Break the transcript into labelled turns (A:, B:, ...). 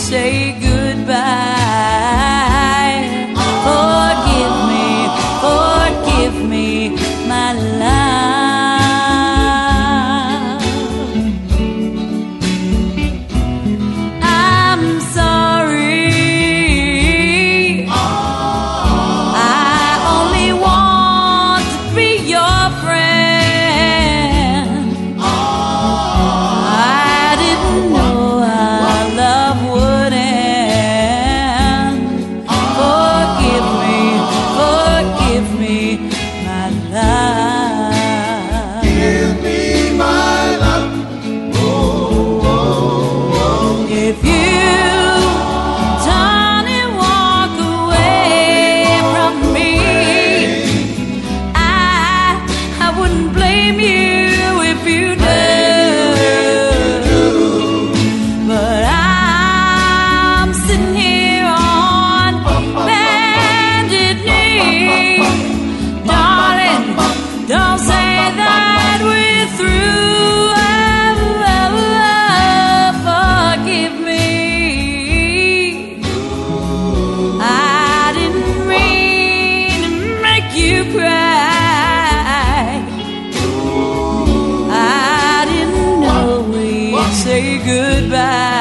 A: say goodbye. Forgive me, my love. I'm sorry. I only want to be your friend. I didn't know our love would end. Forgive me, my love.
B: Give me my love. Oh, oh, oh.
A: If you turn and walk away from me, I wouldn't blame you if you do. But I'm sitting here on bended knee. Darling, don't say that we're through. Forgive me. I didn't mean to make you cry. I didn't know we'd say goodbye.